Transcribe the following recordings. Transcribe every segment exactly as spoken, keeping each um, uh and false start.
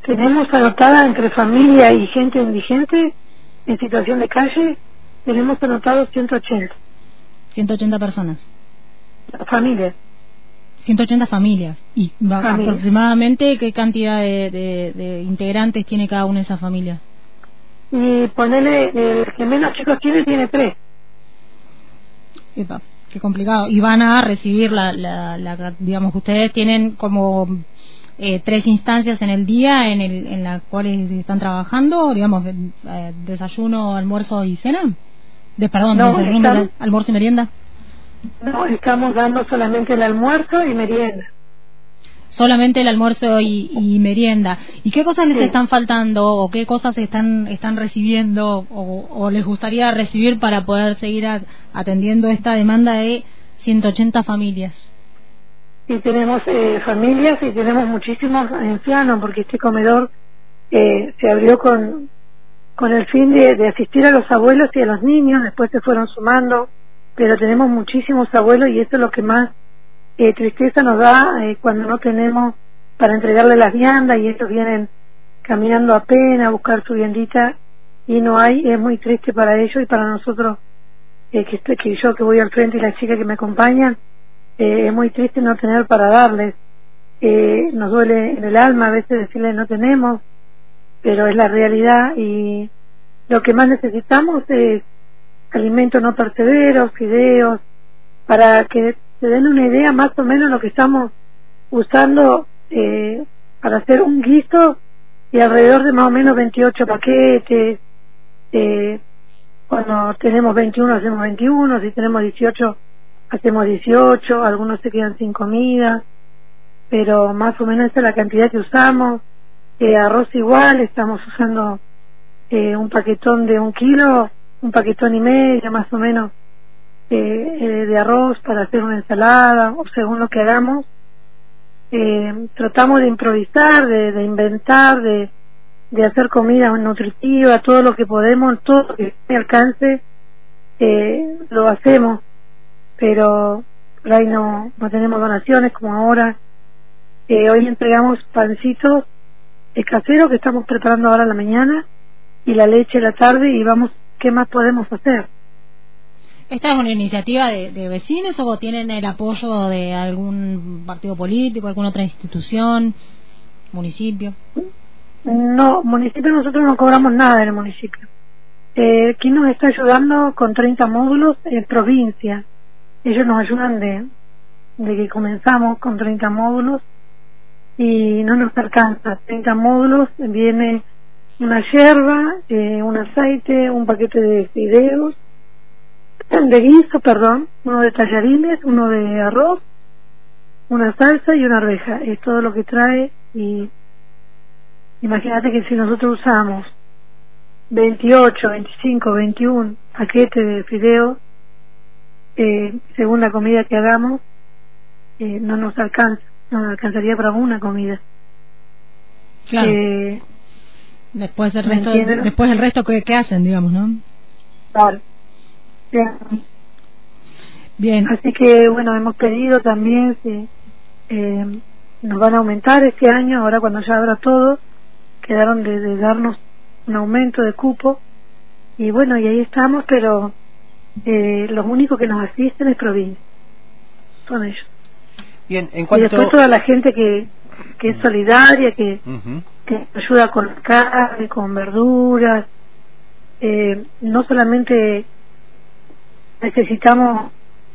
Tenemos anotada entre familia y gente indigente en situación de calle, tenemos anotado ciento ochenta. ciento ochenta personas. Familias. ciento ochenta familias. ¿Y familias. aproximadamente qué cantidad de, de, de integrantes tiene cada una de esas familias? Y ponerle, el que menos chicos tiene, tiene tres. Epa, qué complicado. Y van a recibir la, la, la digamos que ustedes tienen como eh, tres instancias en el día en el en las cuales están trabajando, digamos, eh, desayuno, almuerzo y cena. De perdón, no, desayuno, estamos, almuerzo y merienda. No, estamos dando solamente el almuerzo y merienda. Solamente el almuerzo y, y merienda. ¿Y qué cosas les sí. están faltando o qué cosas están están recibiendo o, o les gustaría recibir para poder seguir a, atendiendo esta demanda de ciento ochenta familias? Y tenemos eh, familias y tenemos muchísimos ancianos, porque este comedor eh, se abrió con con el fin de, de asistir a los abuelos y a los niños. Después se fueron sumando, pero tenemos muchísimos abuelos y eso es lo que más Eh, tristeza nos da eh, cuando no tenemos para entregarle las viandas y ellos vienen caminando apenas a buscar su viandita y no hay. Es muy triste para ellos y para nosotros, eh, que, estoy, que yo que voy al frente y las chicas que me acompañan, eh, es muy triste no tener para darles. Eh, nos duele en el alma a veces decirles no tenemos, pero es la realidad y lo que más necesitamos es alimentos no perecederos, fideos, para que se den una idea más o menos lo que estamos usando eh, para hacer un guiso y alrededor de más o menos veintiocho paquetes. Eh, cuando tenemos veintiuno hacemos veintiuno, si tenemos dieciocho hacemos dieciocho, algunos se quedan sin comida, pero más o menos esa es la cantidad que usamos. Eh, arroz igual, estamos usando eh, un paquetón de un kilo, un paquetón y medio más o menos Eh, eh, de arroz para hacer una ensalada o según lo que hagamos. Eh, tratamos de improvisar, de, de inventar, de, de hacer comida nutritiva, todo lo que podemos, todo lo que esté al alcance eh, lo hacemos, pero por ahí no, no tenemos donaciones como ahora. Eh, hoy entregamos pancitos eh, caseros que estamos preparando ahora en la mañana y la leche en la tarde y vamos, ¿qué más podemos hacer? ¿Esta es una iniciativa de, de vecinos o tienen el apoyo de algún partido político, alguna otra institución, municipio? No, municipio nosotros no cobramos nada en el municipio. Eh, ¿Quién nos está ayudando con treinta módulos? En provincia. Ellos nos ayudan de, de que comenzamos con treinta módulos y no nos alcanza. treinta módulos, viene una yerba, eh, un aceite, un paquete de fideos, de guiso, perdón, uno de tallarines, uno de arroz, una salsa y una arveja. Es todo lo que trae y imagínate que si nosotros usamos veintiocho, veinticinco, veintiuno paquetes de fideos, eh, según la comida que hagamos, eh, no nos alcanza, no nos alcanzaría para una comida. Claro. Eh, después el resto, después el resto que, que hacen, digamos, ¿no? Claro. Bien. Así que bueno, hemos pedido también si eh, nos van a aumentar este año, ahora cuando ya abra todo, quedaron de, de darnos un aumento de cupo y bueno, y ahí estamos, pero eh, los únicos que nos asisten es provincia, son ellos. Bien, en cuanto... Y después toda la gente que, que es solidaria, que, uh-huh. que ayuda con carne, con verduras, eh, no solamente necesitamos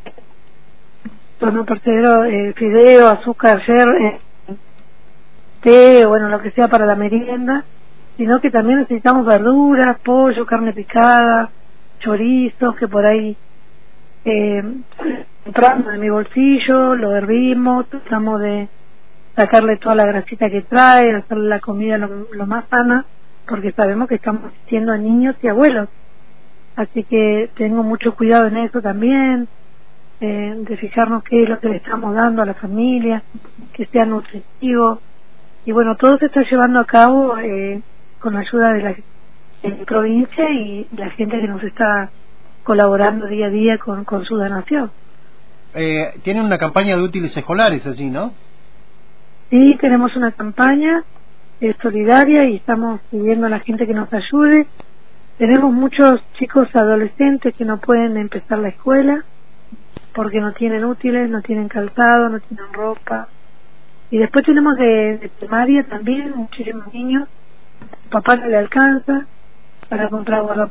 no tercero, eh, fideo, azúcar, ayer, eh, té, bueno, lo que sea para la merienda, sino que también necesitamos verduras, pollo, carne picada, chorizos, que por ahí eh, compramos de mi bolsillo, lo hervimos, tratamos de sacarle toda la grasita que trae, hacerle la comida lo, lo más sana, porque sabemos que estamos asistiendo a niños y abuelos. Así que tengo mucho cuidado en eso también, eh, de fijarnos qué es lo que le estamos dando a la familia, que sea nutritivo. Y bueno, todo se está llevando a cabo eh, con la ayuda de la, de la provincia y la gente que nos está colaborando día a día con, con su donación. Eh, tienen una campaña de útiles escolares allí, ¿no? Sí, tenemos una campaña eh, solidaria y estamos pidiendo a la gente que nos ayude. Tenemos muchos chicos adolescentes que no pueden empezar la escuela porque no tienen útiles, no tienen calzado, no tienen ropa. Y después tenemos de, de primaria también muchísimos niños, papá no le alcanza para comprar guardaparabrisas.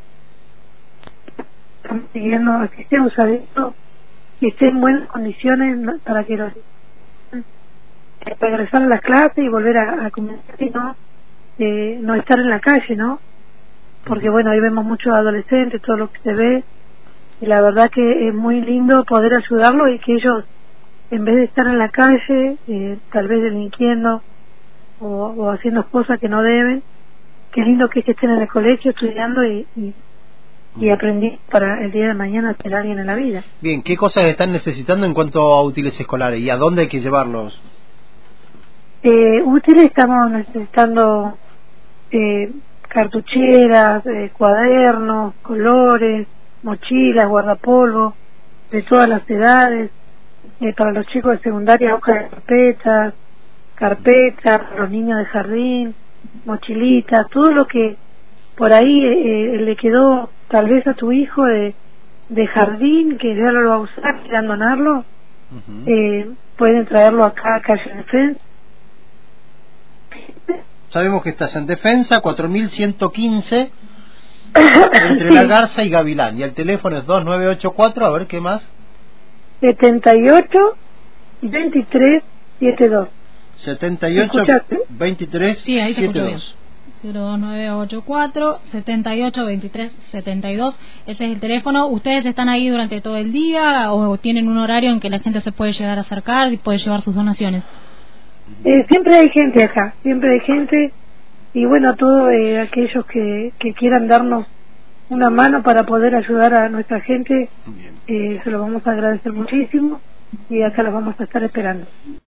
Estamos pidiendo que esté usadito, que esté en buenas condiciones, ¿no?, para que los para regresar a las clases y volver a, a comenzar y no, eh, no estar en la calle, ¿no? Porque bueno, ahí vemos muchos adolescentes, todo lo que se ve, y la verdad que es muy lindo poder ayudarlos y que ellos, en vez de estar en la calle, eh, tal vez delinquiendo o, o haciendo cosas que no deben, qué lindo que, es que estén en el colegio estudiando y, y, y aprendiendo para el día de mañana ser alguien en la vida. Bien, ¿qué cosas están necesitando en cuanto a útiles escolares y a dónde hay que llevarlos? Eh, útiles estamos necesitando eh, cartucheras, eh, cuadernos, colores, mochilas, guardapolvo, de todas las edades, eh, para los chicos de secundaria, hojas de carpetas, carpetas, para los niños de jardín, mochilitas, todo lo que por ahí eh, le quedó tal vez a tu hijo de, de jardín, que ya no lo va a usar, quieran donarlo, uh-huh. eh, pueden traerlo acá a Calle Defensa. Sabemos que estás en Defensa, cuatro mil ciento quince, entre sí. La Garza y Gavilán, y el teléfono es dos nueve ocho cuatro, a ver qué más. setenta y ocho, veintitrés, setenta y dos. setenta y ocho, veintitrés, sí, ahí setenta y dos. cero dos nueve ocho cuatro, setenta y ocho, veintitrés, setenta y dos. Ese es el teléfono. ¿Ustedes están ahí durante todo el día o tienen un horario en que la gente se puede llegar a acercar y puede llevar sus donaciones? Eh, siempre hay gente acá, siempre hay gente, y bueno, todos eh, aquellos que, que quieran darnos una mano para poder ayudar a nuestra gente, eh, se lo vamos a agradecer muchísimo y acá los vamos a estar esperando.